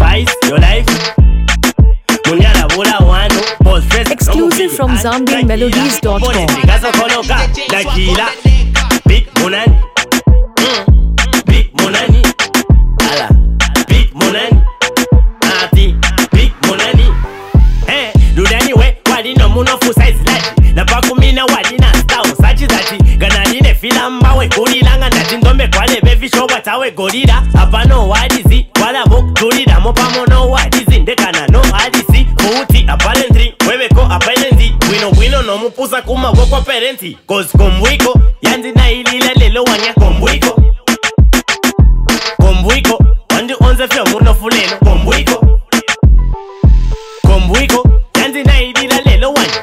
advice your life. Munyala bula wano. Exclusive from ZambianMelodies.com. Big Monani. Big Monani. Ala. Big Monani. Ati. Big Monani. Hey, do anyway. Wadi no muno full size life. Na pakumina wadi na star sachi zati. Ganani ne filamba we gorilla ngati ndombe kwale bevi shoba tawe gorilla. Apano wadi zi wala bok gorilla mo pamono wadi zi ndekana no wadi zi futi apparently wewe ko apparently wino no mupuza kuma kwa parenti cause komwiko yanzi na ilila lelo wanya komwiko wandi onze fyo muno fuleno komwiko yanzi na ilila lelo wanya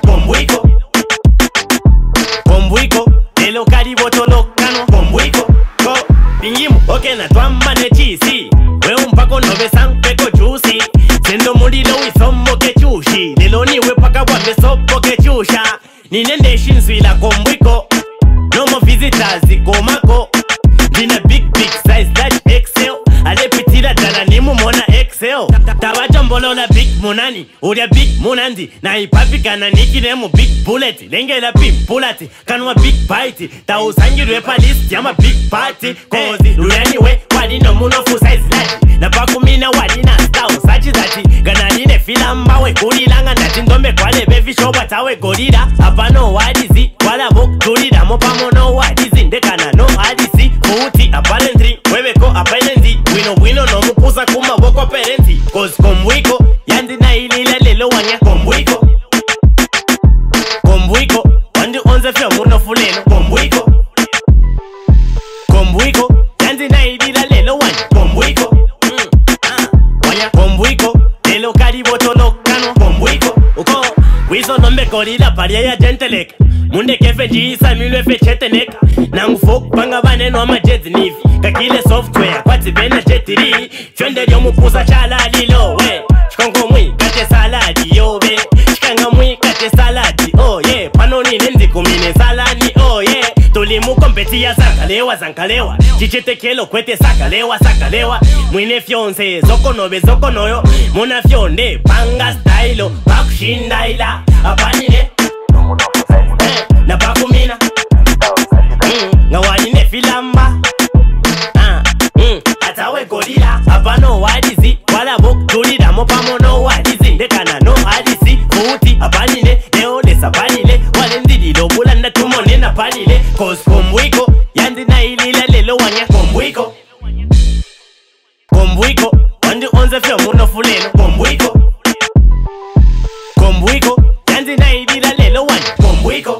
komwiko lelo kari botolo kano komwiko ko bingimu oke na twamba ne chisi we umpako nobe sankpeko juicy sendo mulilo wisombo ke chushi lelo niwe paka wambe sopo ke chusha ninende shinzwila kombwiko no more visitors komako dina big size large XL ale pitira dana nimu mona XL tabajombolo na big monani uria big monandi na ipapika na nikiremo big bullet lengela big bullet kanwa big bite ta usangirwe pa list yama big party cause anyway wadi no muno full size large na pakumina wadi na star sachi zati ganani ne filamba we gorilla ngati ndombe kwale bevi shoba tawe gorilla apano wadi zi wala bok gorilla mo pamono wadi zi ndekana no wadi zi futi apparently wewe ko apparently wino no mupuza kuma kwa parenti cause komwiko yanzi na ilila lelo wanya komwiko wandi onze fyo muno fuleno komwiko yanzi na ilila lelo wanya wanya komwiko lelo kari botolo kano komwiko uko wizo nombe gorilla paria ya gentelek munde kefe jisa milwe fe chetenek nangu folk panga baneno ama jets nivi kakile software kwati bena jetiri fyonde lyo mupuza chala lilo we chikongo mwi kate saladi yo be chikanga mwi kate saladi oh yeah panoni nenzi kumine salani oh yeah tulimu kompeti ya zankalewa chichetekelo kwete sakalewa mwine fyonse zoko noyo muna fyonde panga stylo bakushindaila apanine na pakumina nga wadi ne filamba atawe gorilla apano wadi zi wala bok gorilla mo pamono wadi zi ndekana no wadi zi futi apanine leo lesa panile wale ndidi lo bulanda tumone na panile cause komwiko yandi na ilila lelo wanya komwiko wandi onze fyo muno fuleno komwiko yandi na ilila lelo wanya komwiko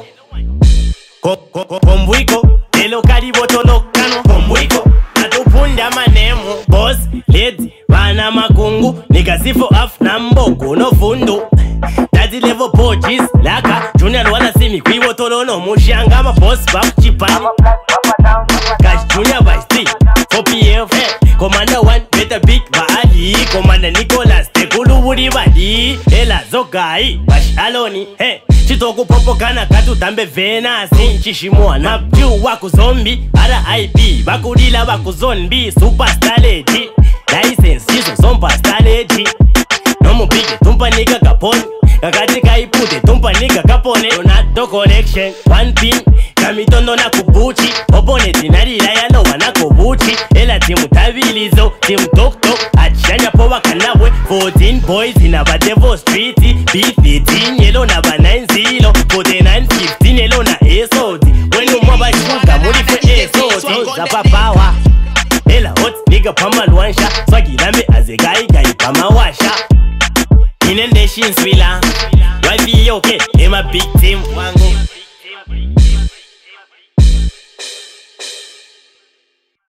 lelo kari botolo kano komwiko natupunda manemu boss lady bana makungu nikasifo af na mboko no fundu daddy level porches laka junior wana simi kwibotolo no mushanga ma boss back chipani cash junior by street 4pf commander 1 better big baali commander Nicholas tekulu buri badi ela zogai bashaloni chitoku popo kana katu tambe vena sinchishimwa na pju waku zombie RIP bakulila baku zombi superstar lady license chiso superstar lady nomu bige tumpa nika kaponi kakati kaipute tumpa nika kapone Donato collection one pin kamitondo na kubuchi opponent nalila yalo wana kubuchi ela timu tabilizo timu tok achanya po bakanabwe 14 boys in a devil street B15 yelo na ba 90 4915 yelo na esodi wenu mwaba shuga muri fe esodi zapa power ela hot nigga pama luansha swagilame azegai pama washa inende shinswila wabi okay ema big team